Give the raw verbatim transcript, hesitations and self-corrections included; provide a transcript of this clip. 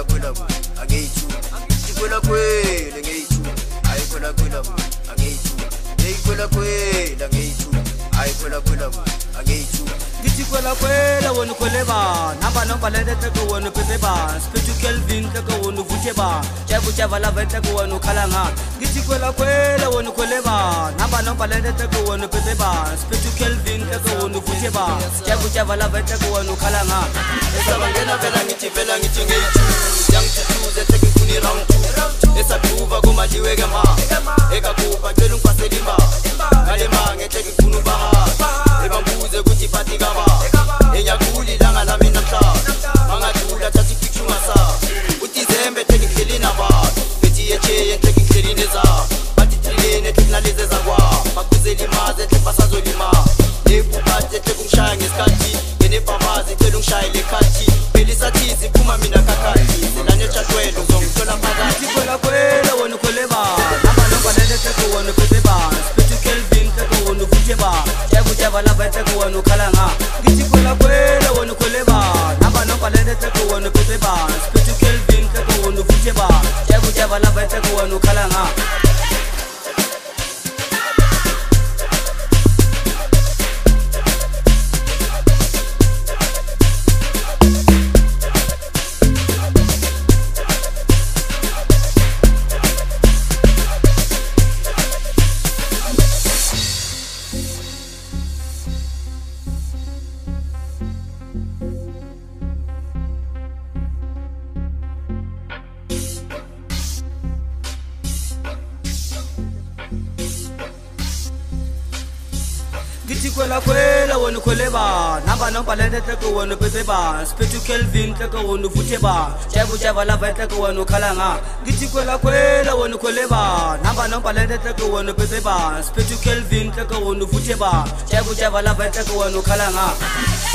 kwela kwela bu angiyithi ikwela kwela ngiyithi ayi kwela kwela bu angiyithi hey kwela kwela ngiyithi ayi kwela kwela bu angiyithi ngithi kwela kwela wona kweleba namba namba lede teko wona pepeba spetu Kelvin teko wona vuteba chabu chavala vete ko wona khalanga ngithi kwela kwela wona kweleba namba namba lede teko wona pepeba spetu Kelvin teko wona vuteba chabu chavala vete ko wona khalanga esabangena vela ngithi vela ngithi ngiyithi yangithuze teke kuni round two esathuva komaliwe ke ma ekakupa cela ungipasele imba ngale mange teke kuni ubaha ebambuze ukuthi phathi kaba enyakuli langa lami namhla mangadlula thatha ipicture ngasa uDecember teke ngihleli nabantu bethi yeche teke ngihleli neza bathi trilene teke naleze zakwa bakuzeli maze teke basazolima nepuphathe teke ungishaya ngesikhathi ngenebhavazi cela ungishaya lekhathi belisathi siphuma mina kakhathi selanye chatwelo ngizongithola phakathi kwela kwela wona kweleba namba namba lede teko wona pepeba spetu Kelvin teko wona vuteba chabu chavala vete ko wona khalanga ngithi kwela kwela wona kweleba namba namba lede teko wona pepeba spetu Kelvin teko wona vuteba chabu chavala vete ko wona khalanga ngithi kwela kwela wona kweleba namba namba lede teko wona pepeba spetu Kelvin teko wona vuteba chabu chavala vete ko wona khalanga ngithi kwela kwela wona kweleba namba namba lede teko wona pepeba spetu Kelvin teko wona vuteba chabu chavala vete ko wona khalanga